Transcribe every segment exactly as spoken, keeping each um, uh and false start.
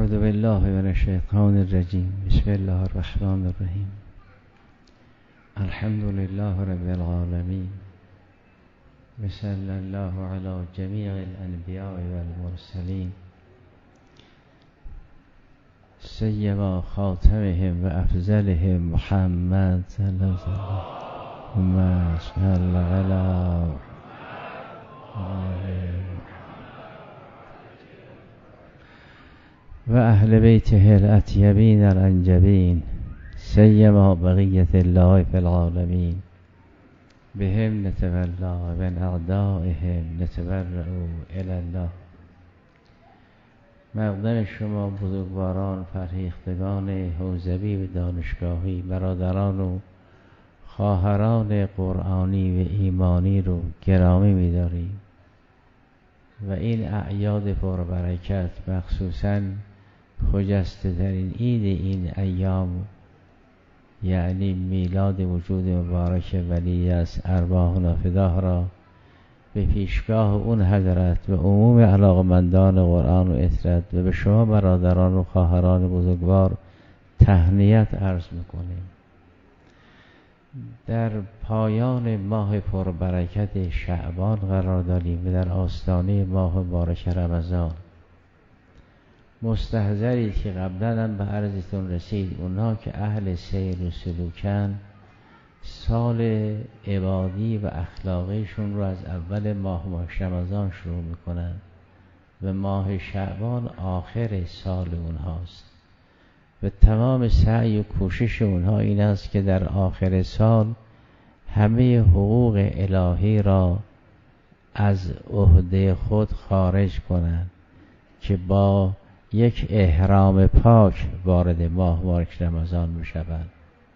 اعوذ بالله من الشیطان الرجیم. بسم الله الرحمن الرحیم. الحمد لله رب العالمین. بسم الله علی جمیع الانبیاء والمرسلین سیما خاتمهم و افضلهم محمد صلی الله علیه و سلم علی و اهل بیته الاطیبین الانجبین سیما بقیت الله فی العالمین بهم نتولا و من اعدائهم نتبرأ الی الله. مقدم شما بزرگواران، فرهیختگان حوزوی و دانشگاهی، برادران و خواهران قرآنی و ایمانی رو گرامی می‌داریم و این اعیاد پربرکت، مخصوصاً خجسته ترین عید این ایام، یعنی میلاد وجود مبارک ولی از ارواحنا فداه را به پیشگاه اون حضرت و عموم علاقمندان قرآن و اطرت و به شما برادران و خواهران بزرگوار تهنیت عرض میکنیم. در پایان ماه پربرکت شعبان قرار داریم و در آستانه ماه مبارک رمضان. مستحضرید که قبلا هم به عرضتون رسید اونها که اهل سیر و سلوکن سال عبادی و اخلاقیشون رو از اول ماه ماه رمضان شروع میکنن و ماه شعبان آخر سال اونهاست و تمام سعی و کوشش اونها این است که در آخر سال همه حقوق الهی را از عهده خود خارج کنند که با یک احرام پاک وارد ماه مبارک رمضان میشوند.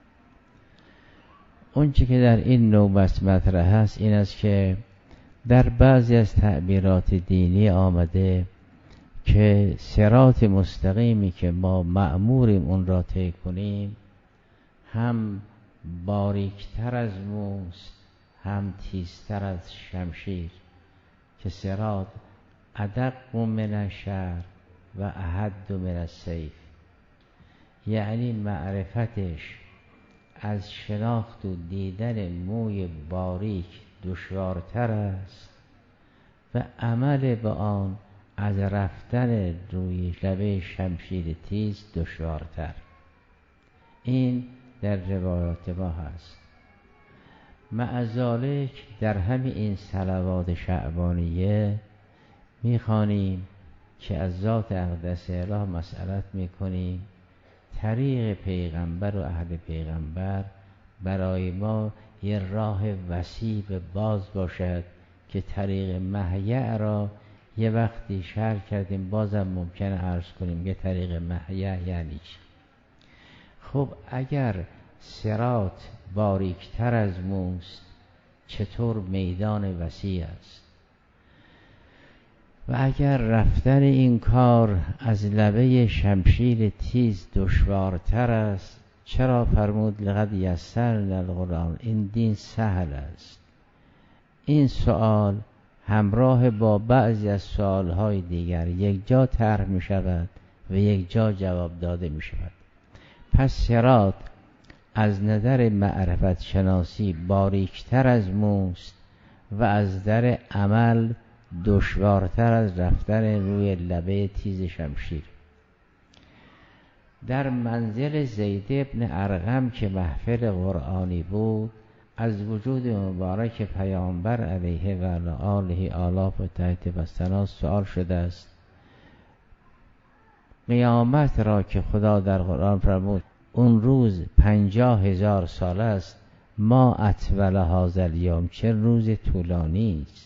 اون چی که در این نوبت مطرح است این است که در بعضی از تعبیرات دینی آمده که صراط مستقیمی که ما مأموریم اون را طی کنیم هم باریکتر از موست هم تیزتر از شمشیر، که صراط ادق من الشعر و احد من السیف، یعنی معرفتش از شناخت و دیدن موی باریک دشوارتر است و عمل به آن از رفتن روی لبه شمشیر تیز دشوارتر. این در روایات ما هست. مع ذالک در همین این صلوات شعبانیه میخوانیم که از ذات اقدس اله مسئلت میکنیم طریق پیغمبر و اهل پیغمبر برای ما یه راه وسیع باز باشد که طریق مهیع را یه وقتی شرح کردیم، بازم ممکنه عرض کنیم که طریق مهیع یعنی چی. خب اگر صراط باریکتر از موست چطور میدان وسیع است؟ و اگر رفتن این کار از لبه شمشیر تیز دشوارتر است، چرا فرمود لقد یسرنا القرآن، این دین سهل است؟ این سوال همراه با بعضی از سوالهای دیگر یک جا طرح می شود و یک جا جواب داده می شود. پس صراط از نظر معرفت شناسی باریکتر از موست و از در عمل دشوارتر از رفتن روی لبه تیز شمشیر. در منزل زید ابن ارقم که محفل قرآنی بود، از وجود مبارک پیامبر علیه و آله آلاف و تحت و ثنا سؤال شده است. قیامت را که خدا در قرآن فرمود اون روز پنجاه هزار سال است، ما اطول هذا الیوم، چه روز طولانی است.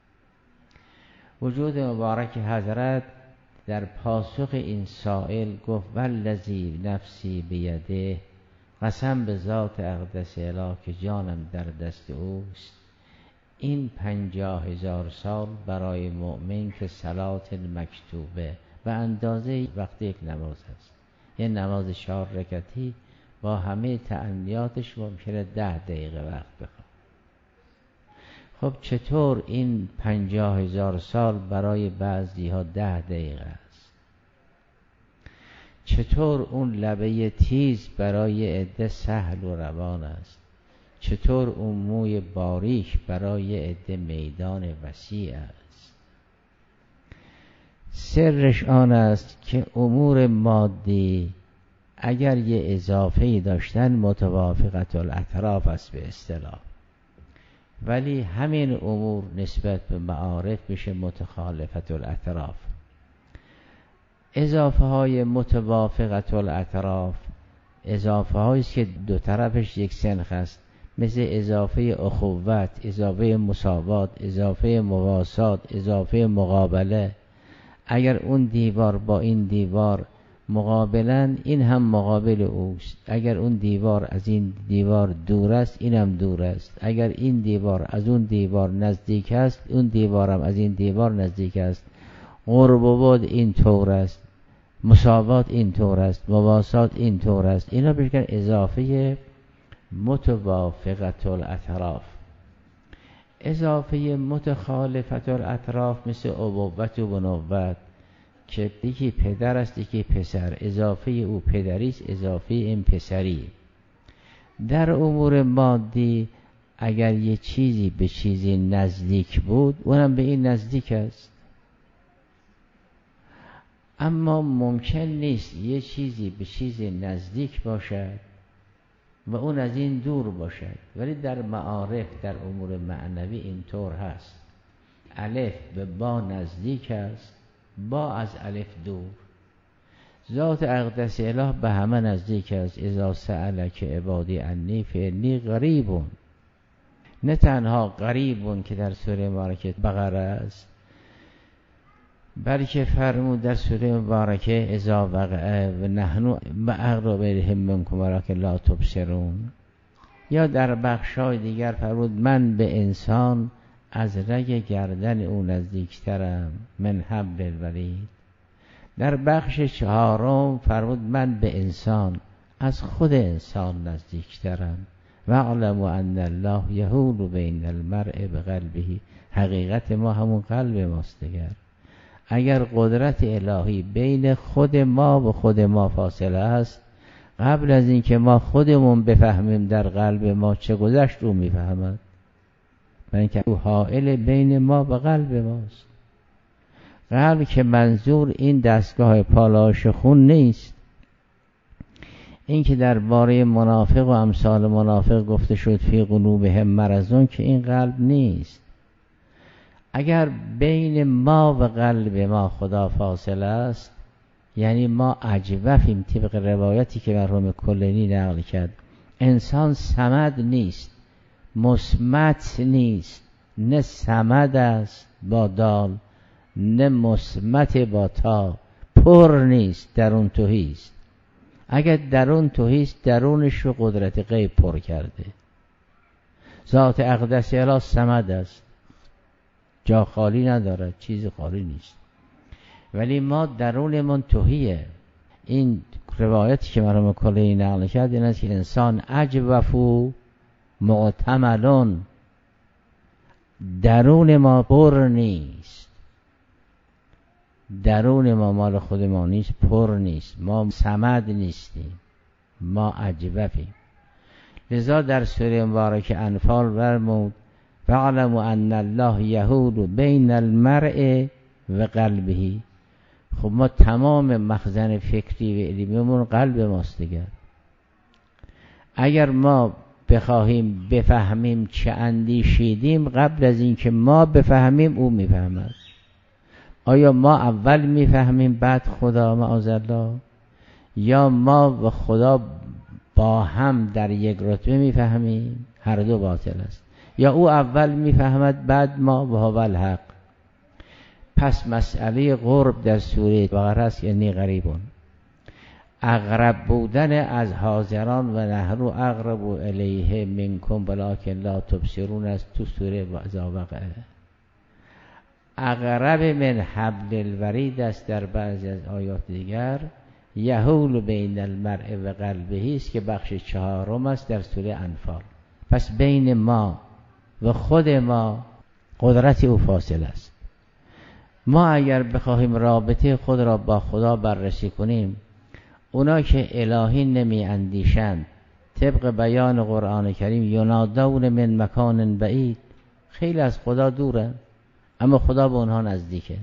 وجود مبارک حضرت در پاسخ این سائل گفت والذی نفسی بیده، قسم به ذات اقدس اله که جانم در دست اوست، این پنجاه هزار سال برای مؤمن که صلات مکتوبه و اندازه وقت یک نماز هست. یه نماز چهار رکعتی با همه تعنیاتش ممکنه ده دقیقه وقت بخواد. خب چطور این پنجاه هزار سال برای بعضی ها ده دقیقه است؟ چطور اون لبه تیز برای عده سهل و روان است، چطور اون موی باریک برای عده میدان وسیع است. سرش آن است که امور مادی اگر یه اضافه‌ای داشتن متوافقت الاطراف است به اصطلاح، ولی همین امور نسبت به معارف میشه متخالفت الاطراف. اضافه های متوافقت الاطراف اضافه هایی که دو طرفش یک سنخ است، مثل اضافه اخوت، اضافه مساوات، اضافه مواسات، اضافه مقابله. اگر اون دیوار با این دیوار مقابلن، این هم مقابل اوست. اگر اون دیوار از این دیوار دور است، این هم دور است. اگر این دیوار از اون دیوار نزدیک است، اون دیوار هم از این دیوار نزدیک است. قرب و بعد این طور است، مساوات این طور است، مواسات این طور است. اینا بهش میگن اضافه متوافقت الاطراف. اضافه متخالفت الاطراف مثل ابوت و بنوت که یکی پدر است یکی پسر، اضافه او پدری است، اضافه این پسری. در امور مادی اگر یه چیزی به چیزی نزدیک بود، اونم به این نزدیک است. اما ممکن نیست یه چیزی به چیزی نزدیک باشد و اون از این دور باشد، ولی در معارف، در امور معنوی اینطور هست. الف به با نزدیک است، با از الف دور. ذات اقدس اله به همه نزدیک است. اذا سألک عبادی عنی فانی قریبون. نه تنها قریبون که در سوره مبارکه بقره است، بلکه فرمود در سوره مبارکه اذا وقع و نحن اقرب الیه منکم ولکن لا تبصرون. یا در بخشای دیگر فرمود من به انسان از رگ گردن او نزدیکترم من حبل الورید. در بخش چهارم فرمود من به انسان از خود انسان نزدیکترم. واعلموا ان الله یحول بین المرء بقلبه. حقیقت ما همون قلب ماست دیگر. اگر قدرت الهی بین خود ما و خود ما فاصله است، قبل از اینکه ما خودمون بفهمیم در قلب ما چه گذشت، او میفهمد. برای اینکه او حائل بین ما و قلب ماست. قلب که منظور این دستگاه پالایش خون نیست. این که درباره منافق و امثال منافق گفته شد فی قلوبهم مرضون، که این قلب نیست. اگر بین ما و قلب ما خدا فاصله است، یعنی ما اجوفیم. طبق روایتی که مرحوم کلینی نقل کرد، انسان صمد نیست، مصمت نیست، نه صمد است با دال، نه مصمت با تا. پر نیست، درون تهی است. اگر درون تهی است، درونش رو قدرت غیب پر کرده. ذات اقدس اله صمد است، جا خالی ندارد، چیز خالی نیست. ولی ما درونمون تهیه. این روایتی که مرحوم کلینی نقل کرد این است که انسان اجوفو معتملون، درون ما پر نیست. درون ما مال خود ما نیست، پر نیست. ما صمد نیستیم، ما اجوفیم. لذا در سوره مبارکه انفال فرمود فاعلموا ان الله یحول بین المرء و قلبه. خب ما تمام مخزن فکری و علمیمون قلب ماست دیگر. اگر ما بخواهیم بفهمیم چه اندیشیدیم، قبل از اینکه ما بفهمیم او میفهمد. آیا ما اول میفهمیم بعد خدا معاذالله، یا ما و خدا با هم در یک رتبه میفهمیم؟ هر دو باطل است. یا او اول میفهمد بعد ما و هو الحق. پس مسئله قرب در سوره بقره است، یعنی قریبون. اقرب بودن از حاضران و نحن اقرب الیه منکم ولکن لا تبصرون است تو سوره اذا وقع. اقرب من حبل الورید است در بعضی از آیات دیگر. یحول بین المرء و قلبه است که بخش چهارم است در سوره انفال. پس بین ما و خود ما قدرت او فاصله است. ما اگر بخواهیم رابطه خود را با خدا بررسی کنیم، اونا که الهی نمی اندیشند طبق بیان قرآن کریم ینادون من مکان بعید، خیلی از خدا دورن اما خدا به اونها نزدیکه.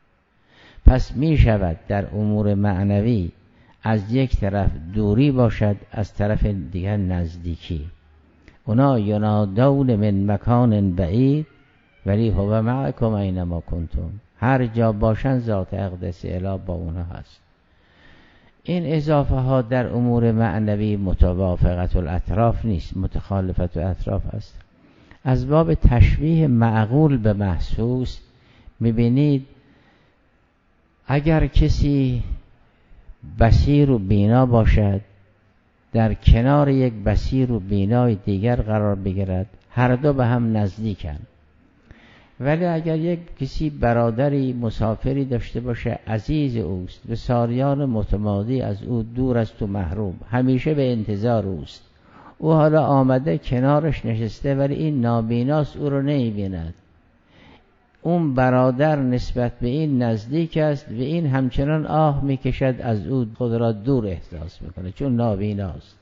پس می شود در امور معنوی از یک طرف دوری باشد، از طرف دیگر نزدیکی. اونا ینادون من مکان بعید ولی هو معکم اینما کنتم، هر جا باشن ذات اقدس اله با اونها هست. این اضافه ها در امور معنوی متوافقت الاطراف نیست، متخالفت الاطراف است. از باب تشبیه معقول به محسوس میبینید اگر کسی بصیر و بینا باشد در کنار یک بصیر و بینای دیگر قرار بگیرد، هر دو به هم نزدیکن. ولی اگر یک کسی برادری مسافری داشته باشه عزیز اوست، به سالیان متمادی از او دور است و محروم، همیشه به انتظار اوست، او حالا آمده کنارش نشسته ولی این نابیناست، او رو نمی‌بیند. اون برادر نسبت به این نزدیک است و این همچنان آه میکشد از او، خود را دور احساس میکنه چون نابیناست.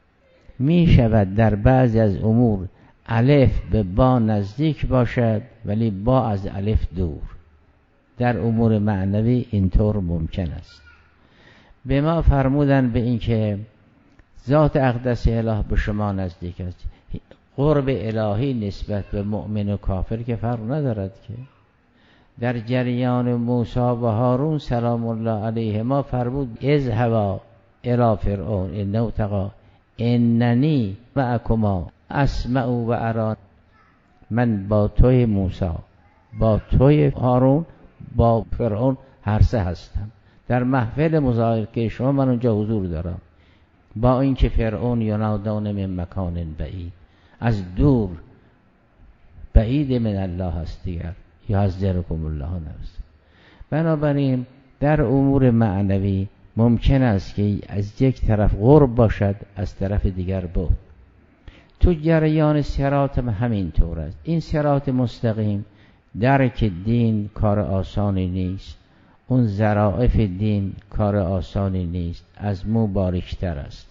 میشود در بعضی از امور الف به با نزدیک باشد ولی با از الف دور. در امور معنوی اینطور ممکن است. به ما فرمودن به این که ذات اقدس اله به شما نزدیک است. قرب الهی نسبت به مؤمن و کافر که فرق ندارد که. در جریان موسی و هارون سلام الله علیهما فرمود اذهبا الی فرعون انه طغی اننی معکما اسمع و ارا. من با توی موسی، با توی هارون، با فرعون هر سه هستم. در محفل مذاکره شما من اونجا حضور دارم، با اینکه فرعون ینادون من مکان بعید، از دور، بعید من الله هست دیگر، یحذرکم الله نفسه. بنابراین در امور معنوی ممکن است که از یک طرف قرب باشد، از طرف دیگر بعد. تو جریان صراط همین طور است. این صراط مستقیم درک دین کار آسانی نیست، اون ظرافت دین کار آسانی نیست، از مو باریکتر است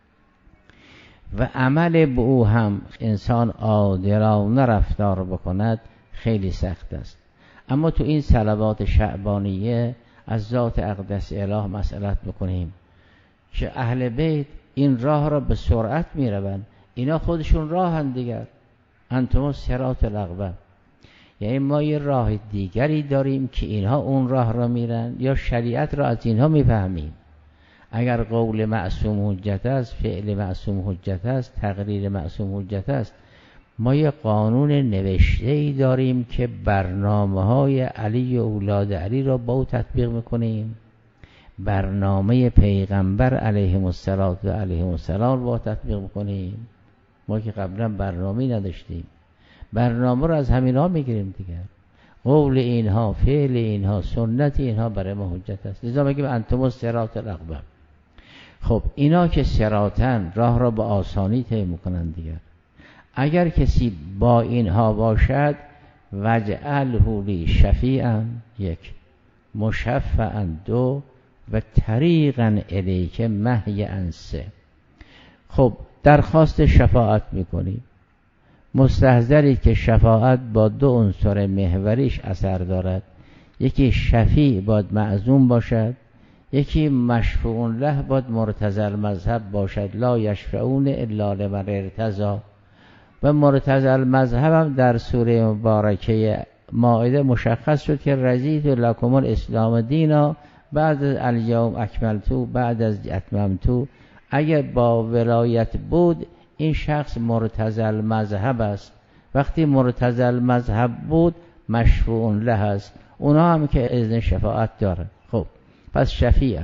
و عمل به او هم انسان عادلانه رفتار بکند خیلی سخت است. اما تو این صلوات شعبانیه از ذات اقدس اله مسئلت بکنیم که اهل بیت این راه را به سرعت میروند، اینا خودشون راهن دیگر. انتم صراط الاقوم، یعنی ما یه راه دیگری داریم که اینها اون راه را میرن، یا شریعت را از اینها میفهمیم. اگر قول معصوم حجت است، فعل معصوم حجت است، تقریر معصوم حجت است، ما یه قانون نوشته‌ای داریم که برنامه‌های علی و اولاد علی را با او تطبیق میکنیم، برنامه پیغمبر علیهم الصلوة و علیهم السلام با تطبیق میکنیم. ما که قبلا برنامه‌ای نداشتیم، برنامه رو از همینا میگیریم دیگر. قول اینها، فعل اینها، سنت اینها برای ما حجت است. لذا میگیم انتم الصراط الاقوم. خب اینا که صراطن راه را به آسانی طی میکنن دیگر. اگر کسی با اینها باشد وجعله لی شفیعا، یک، مشفعا، دو، و طریقا الیک مهیعا، سه. خب درخواست شفاعت میکنیم، مستحضرید که شفاعت با دو عنصر محوریش اثر دارد. یکی شفیع باید معصوم باشد، یکی مشفوع له باید مرتضی المذهب باشد، لا یشفعون الا لمن ارتضی. و مرتضی المذهب هم در سوره مبارکه مائده مشخص شد که رضیت لکم الاسلام دینا بعد از الیوم اکملتو بعد از اتممتو. اگر با ولایت بود این شخص مرتضی المذهب است. وقتی مرتضی المذهب بود مشفوع له است، اونا هم که اذن شفاعت داره. خب پس شفیعن.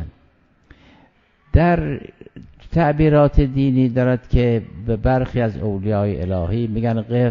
در تعبیرات دینی دارد که به برخی از اولیای الهی میگن قف،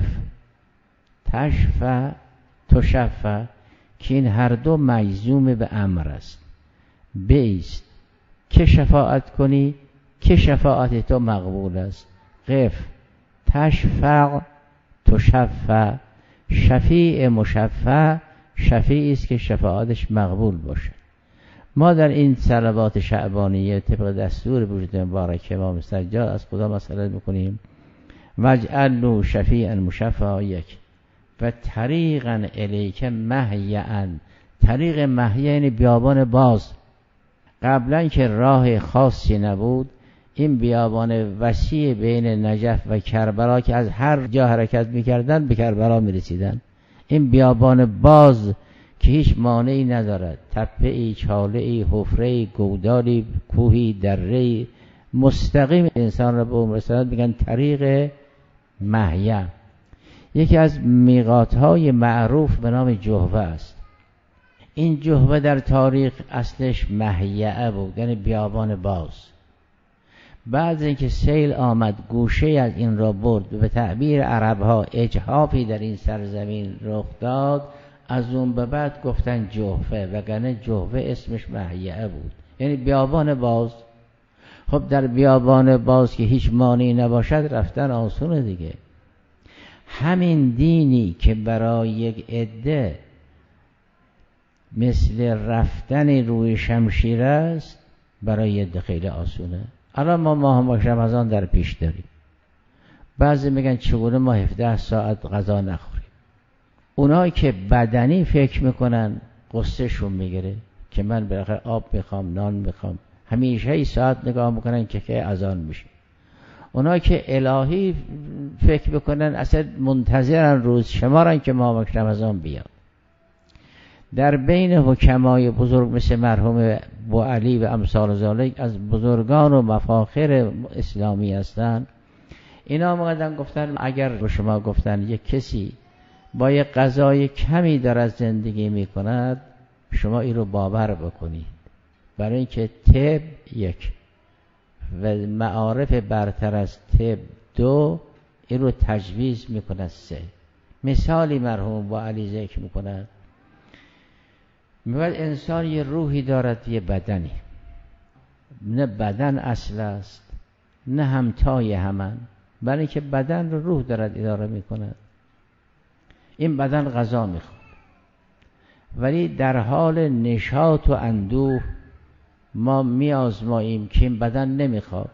تشفع، تشفع، که این هر دو مجزوم به امر است. بیست که شفاعت کنی که شفاعت تو مقبول است. قف، تشفع، تشفع. شفیع مشفع شفیعی است که شفاعتش مقبول باشه. ما در این صلوات شعبانیه طبق دستور وجود مبارک امام سجاد از خدا مسئله میکنیم وجعلوا شفیعا مشفعا یک و طریقا الیک مهیعا. طریق مهیع یعنی بیابان باز. قبلا که راه خاصی نبود، این بیابان وسیع بین نجف و کربلا که از هر جا حرکت میکردن به کربلا میرسیدن. این بیابان باز که هیچ مانعی ندارد، تپه‌ای، چاله‌ای، حفره‌ای، گودالی، کوهی، دره‌ای، مستقیم انسان را به اون رساند، میگن طریق مهیع. یکی از میقات‌های معروف به نام جهوه است. این جهوه در تاریخ اصلش مهیعه بود، یعنی بیابان باز. بعد از اینکه سیل آمد گوشه از این را برد، به تعبیر عرب‌ها اجحافی در این سرزمین رخ داد، از اون به بعد گفتن جهوه، وگرنه جهوه اسمش مهیعه بود، یعنی بیابان باز. خب در بیابان باز که هیچ مانعی نباشد رفتن آسونه دیگه. همین دینی که برای یک عده مثل رفتن روی شمشیر است، برای یه عده خیلی آسونه. الان ما ماه رمضان در پیش داریم. بعضی میگن چگونه ما هفده ساعت غذا نخوریم. اونایی که بدنی فکر میکنن قصه شون میگیره که من بالاخره آب میخوام، نان میخوام، همیشه ای ساعت نگاه میکنن که که اذان میشه. اونایی که الهی فکر میکنن اصلا منتظرن روز شمارن که ماه رمضان بیاد. در بین حکمای بزرگ مثل مرحوم بوعلی و امثال ذالک از بزرگان و مفاخر اسلامی هستند، اینا آمدن گفتن اگر به شما گفتن یک کسی با یک غذای کمی دارد زندگی میکند، شما این رو باور بکنید، برای اینکه طب یک و معارف برتر از طب دو این رو تجویز میکند سه. مثالی مرحوم بوعلی ذکر میکند، میگوید انسان یه روحی دارد، یه بدنی، نه بدن اصل است نه همتای همن، برای اینکه بدن رو روح دارد اداره میکند. این بدن غذا میخواد، ولی در حال نشاط و اندوه ما میازماییم که این بدن نمیخواد.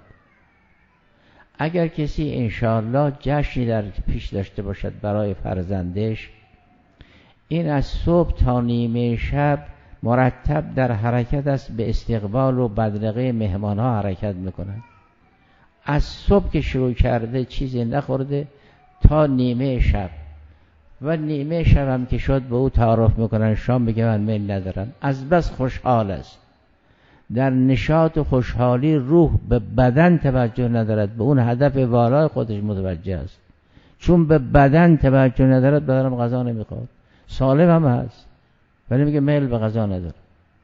اگر کسی انشاءالله جشنی در پیش داشته باشد برای فرزندش، این از صبح تا نیمه شب مرتب در حرکت است، به استقبال و بدرقه مهمان ها حرکت میکنند. از صبح که شروع کرده چیزی نخورده تا نیمه شب، و نیمه شب هم که شد به او تعارف میکنن، شام بگه من میل ندارم. از بس خوشحال است، در نشاط و خوشحالی روح به بدن توجه ندارد، به اون هدف والای خودش متوجه است. چون به بدن توجه ندارد، بدنم غذا نمیخواد، سالم هم هست ولی میگه میل به غذا نداره.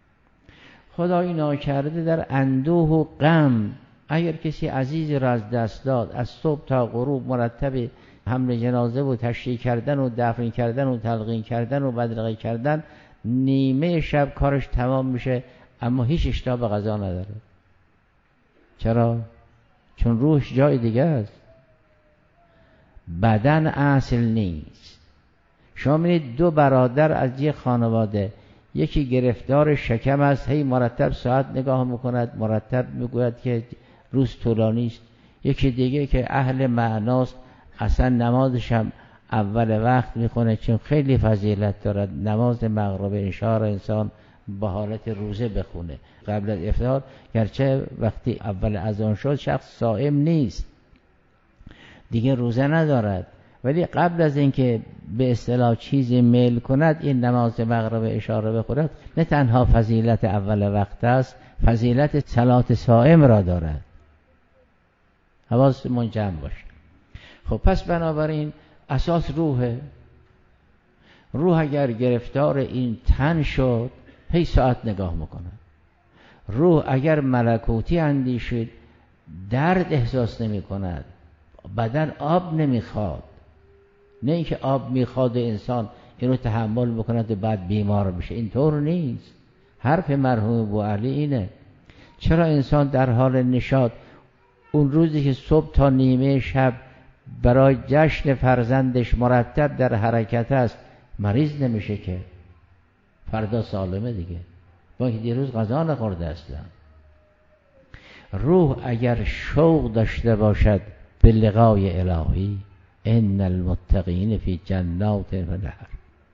خدای ناکرده در اندوه و غم اگر کسی عزیزی را از دست داد، از صبح تا غروب مرتب حمل جنازه و تشییع کردن و دفن کردن و تلقین کردن و بدرقه کردن، نیمه شب کارش تمام میشه اما هیچ اشتها به غذا نداره. چرا؟ چون روحش جای دیگه است، بدن اصل نیست. شما می‌بینید دو برادر از یک خانواده، یکی گرفتار شکم است، هی مرتب ساعت نگاه میکند، مرتب میگوید که روز طولانی است. یکی دیگه که اهل معناست، اصلا نمازش هم اول وقت میخونه چون خیلی فضیلت دارد. نماز مغرب عشا را انسان با حالت روزه بخونه قبل از افطار، گرچه وقتی اول اذان شد شخص صائم نیست دیگه، روزه ندارد، ولی قبل از اینکه به اصطلاح چیزی میل کند این نماز مغرب عشا را بخورد، نه تنها فضیلت اول وقت است، فضیلت صلات صائم را دارد. حواستمون جمع باشه. خب پس بنابراین اساس روحه. روح اگر گرفتار این تن شد هی ساعت نگاه میکنه. روح اگر ملکوتی اندیشید درد احساس نمی کند، بدن آب نمیخواد، نه اینکه آب میخواد انسان این رو تحمل بکند و بعد بیمار بشه، اینطور نیست. حرف مرحوم بوعلی اینه. چرا انسان در حال نشاط اون روزی که صبح تا نیمه شب برای جشن فرزندش مرتب در حرکت است، مریض نمیشه که فردا سالمه دیگه. با که دیروز غذا نخورده اصلا. روح اگر شوق داشته باشد به لقای الهی، ان المتقین فی جنات و نهر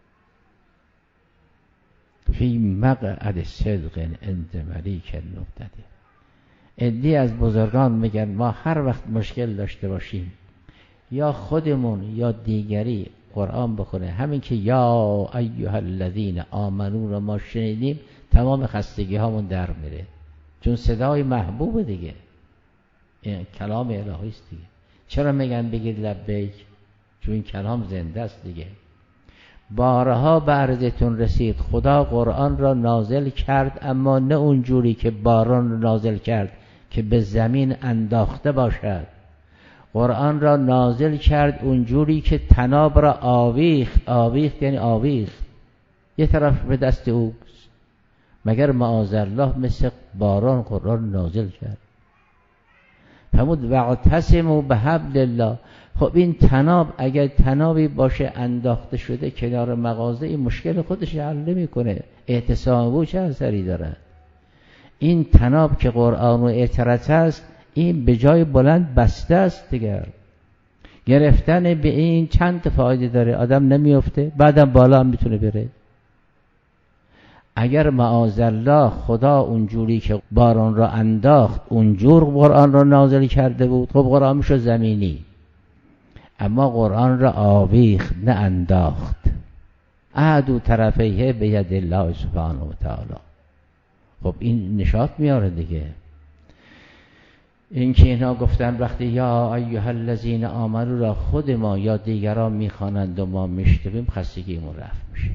فی مقعد صدق عند ملیک مقتدر. عده‌ای از بزرگان میگن ما هر وقت مشکل داشته باشیم یا خودمون یا دیگری قرآن بخونه، همین که یا ایها الذین آمنو رو ما شنیدیم تمام خستگی هامون در میره، چون صدای محبوب دیگه، این کلام الهی است دیگه. چرا میگن بگید لبیک؟ چون این کلام زنده است دیگه. بارها به عرضتون رسید خدا قرآن را نازل کرد، اما نه اونجوری که باران را نازل کرد که به زمین انداخته باشد. قرآن را نازل کرد اونجوری که تناب را آویخت. آویخت یعنی آویخت، یه طرف به دست او. مگر معاذالله مثل باران قرآن نازل کرد؟ فرمود واعتصموا بحبل الله. خب این تناب اگر تنابی باشه انداخته شده کنار مغازه، این مشکل خودش حل نمی‌کنه. اعتصام او چه اثری دارد؟ این تناب که قرآن و اعتراض است، این به جای بلند بسته است دیگر. گرفتن به این چند فایده داره، آدم نمیفته، بعدم بالا هم میتونه بره. اگر معاذالله خدا اونجوری که باران را انداخت اونجور قرآن را نازل کرده بود، خب قرآن میشد زمینی. اما قرآن را آویخت نه انداخت. اعدو طرفیه به ید الله سبحانه و تعالی. خب این نشاط میاره دیگه. این که اینا گفتن وقتی یا ایها الذین آمنو را خود ما یا دیگران میخوانند و ما میشنویم، خستگیمون رفت میشه.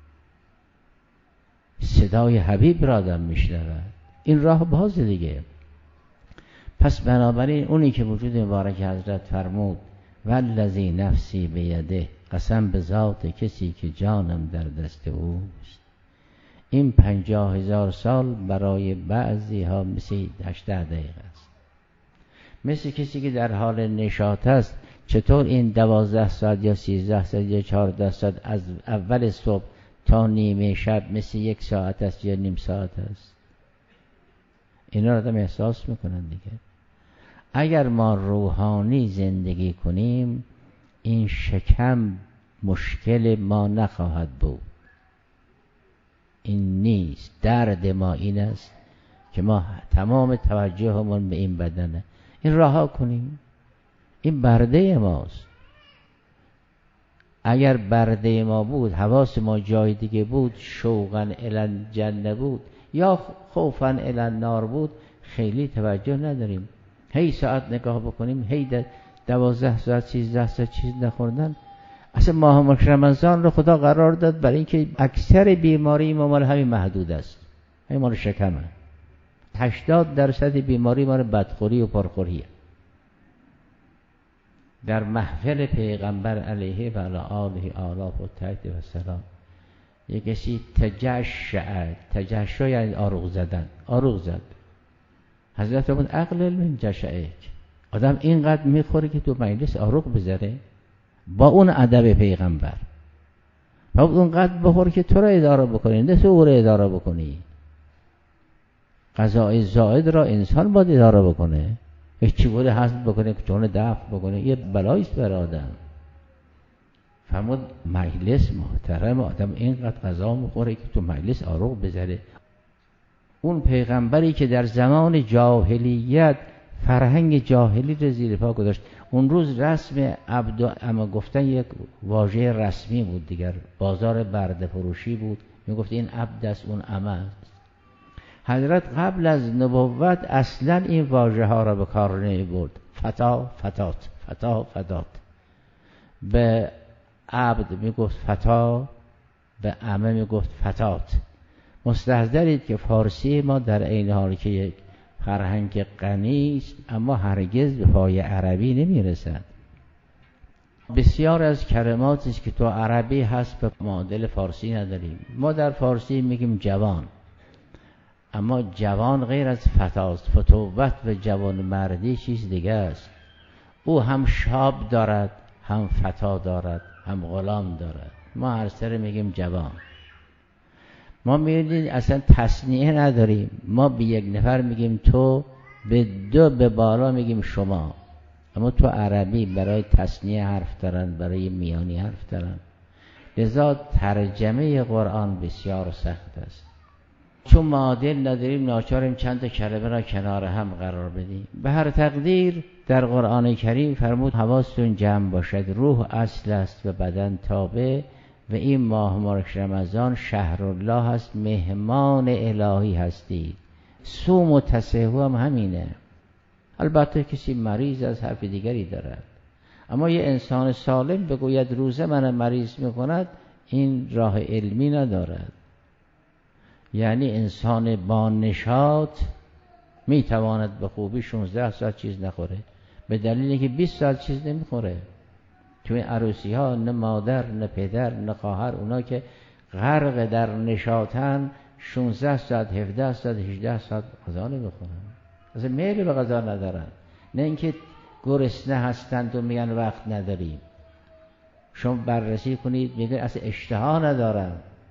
صدای حبیب را آدم میشنود، این راه باز دیگه. پس بنابراین اونی که وجود مبارک حضرت فرمود والذی نفسی بیده، قسم به ذات کسی که جانم در دست اوست، این پنجاه هزار سال برای بعضی ها مثل هشده دقیقه است. مثل کسی که در حال نشاط است، چطور این دوازده ساعت یا سیزده ساعت یا چهارده ساعت از اول صبح تا نیمه شب مثل یک ساعت است یا نیم ساعت است؟ اینا رو آدم احساس میکنن دیگه. اگر ما روحانی زندگی کنیم، این شکم مشکل ما نخواهد بود. این نیست. درد ما این است که ما تمام توجهمون به این بدنه. این رها کنیم. این برده ماست. اگر برده ما بود، حواس ما جای دیگه بود، شوقاً الی الجنه بود یا خوفاً الی النار بود، خیلی توجه نداریم. هی ساعت نگاه بکنیم، هی دوازده ساعت سیزده ساعت چیز نخوردن. اصلا ماه رمضان رو خدا قرار داد برای اینکه اکثر بیماری ما مال همین محدود است، همین مال شکمه. هشتاد درصد بیماری مال بدخوری و پرخوریه. در محفل پیغمبر علیه و علی آله آلاف و تحت و سلام یک کسی تجشع، تجشع یعنی آروغ زدن، آروغ زد. حضرت فرمود اقلل من جشعک. آدم اینقدر میخوره که تو مجلس آروغ بزنه با اون ادب پیغمبر. و اونقدر بخور که تو را اداره بکنی، نه تو او را اداره بکنی. غذای زائد را انسان باید اداره بکنه. یک چی بوده حضر بکنه، چون دفع بکنه، یه بلایست بر آدم. فرمود مجلس محترم، آدم اینقدر غذا میخوره که تو مجلس آروغ بزنه. اون پیغمبری که در زمان جاهلیت فرهنگ جاهلی رو زیر پا گذاشت. اون روز رسم عبد اما گفتن یک واژه رسمی بود دیگر. بازار برده فروشی بود، میگفت این عبد است اون امه. حضرت قبل از نبوت اصلا این واژه ها را به کار نمی برد. فتا فتات، فتا فتات. به عبد میگفت فتا، به امه میگفت فتات. مستحضرید که فارسی ما در این حال که یک فرهنگ غنی است، اما هرگز به پای عربی نمیرسد. بسیار از کلماتی است که تو عربی هست به معادل فارسی نداریم. ما در فارسی میگیم جوان، اما جوان غیر از فتاست. فتوت و جوان مردی چیز دیگه است. او هم شاب دارد، هم فتا دارد، هم غلام دارد. ما هر سر میگیم جوان. ما می‌بینید اصلا تصنیه نداریم، ما به یک نفر میگیم تو، به دو به بالا میگیم شما. اما تو عربی برای تصنیه حرف دارن، برای میانی حرف دارن. لذا ترجمه قرآن بسیار سخت است. چون معادل نداریم ناچاریم چند تا کلمه را کنار هم قرار بدیم. به هر تقدیر در قرآن کریم فرمود حواستون جمع باشد، روح اصل است و بدن تابع، و این ماه مبارک رمضان شهر الله هست، مهمان الهی هستید. صوم و تصحو هم همینه. البته کسی مریض از حرف دیگری دارد، اما یه انسان سالم بگوید روزه من مریض میکند، این راه علمی ندارد. یعنی انسان با نشاط میتواند به خوبی شانزده ساعت چیز نخوره، به دلیلی که بیست ساعت چیز نمیخوره. تو این عروسی ها نه مادر نه پدر نه خواهر، اونا که غرق در نشاطن شانزده ساعت هفده ساعت هجده ساعت غذا نمیخورن، اصلا میل به غذا ندارن. نه اینکه گرسنه هستند و میگن وقت نداریم. شما بررسی کنید میگن اصلا اشتها ندارن.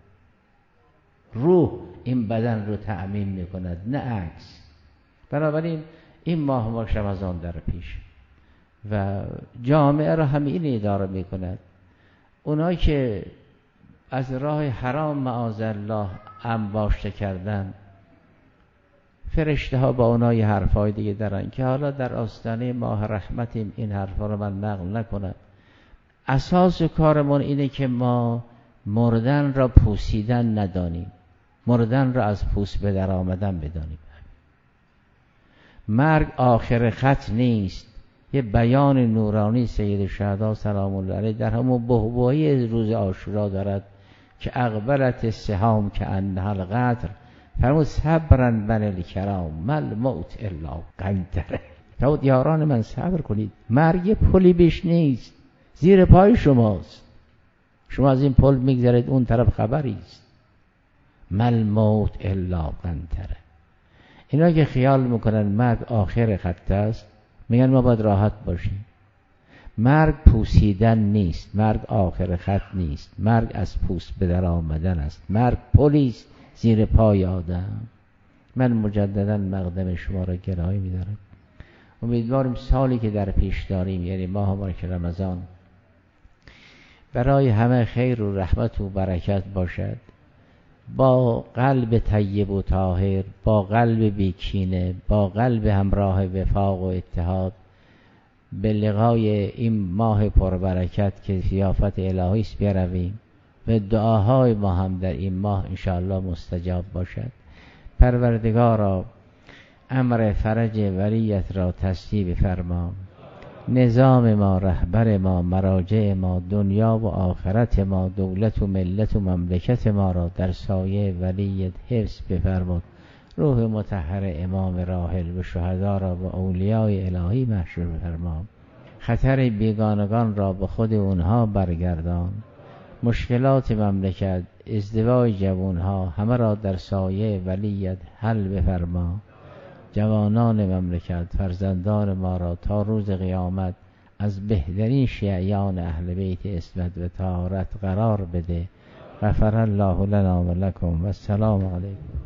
روح این بدن رو تأمین میکند، نه عکس. بنابراین این ماه مبارک رمضان در پیش و جامعه را همین اداره میکند. اونایی که از راه حرام معاذالله انباشته کردن، فرشته ها با اونای حرفای دیگه دارن که حالا در آستانه ماه رحمتیم، این حرفا رو من نقل نکنم. اساس کارمون اینه که ما مردن را پوسیدن ندانیم، مردن را از پوست به در آمدن بدانیم. مرگ آخر خط نیست. یه بیان نورانی سید شهدا سلام الله علیه در همون بحبوحی روز عاشورا دارد که اقبلت السهام که انها القطر، فرمود صبرن بن الکرام مل موت الا قنطره. فرمود یاران من صبر کنید، مرگ پلی بیش نیست، زیر پای شماست. شما از این پل میگذرید اون طرف خبری است. مل موت الا قنطره. اینا که خیال میکنن مرگ آخر خط است، میگن ما باید راحت باشیم. مرگ پوسیدن نیست، مرگ آخر خط نیست، مرگ از پوست به در آمدن است. مرگ پلیست زیر پای آدم. من مجددا مقدم شما را گرامی می‌دارم. امیدوارم سالی که در پیش داریم، یعنی ماه مبارک رمضان، برای همه خیر و رحمت و برکت باشد. با قلب طیب و طاهر، با قلب بیکینه، با قلب همراه وفاق و اتحاد به لقای این ماه پربرکت که ضیافت الهی است برویم و دعاهای ما هم در این ماه انشاءالله مستجاب باشد. پروردگارا امر فرج ولیت را تصدیق فرما، نظام ما، رهبر ما، مراجع ما، دنیا و آخرت ما، دولت و ملت و مملکت ما را در سایه ولیت حفظ بفرما. روح مطهر امام راحل و شهدا را به اولیای الهی محشور بفرما. خطر بیگانگان را به خود اونها برگردان. مشکلات مملکت، ازدواج جوانها، همه را در سایه ولیت حل بفرما. جوانان مملکت، فرزندان ما را تا روز قیامت از بهترین شیعیان اهل بیت عصمت و طهارت قرار بده. غفر الله لنا و لکم و السلام علیکم.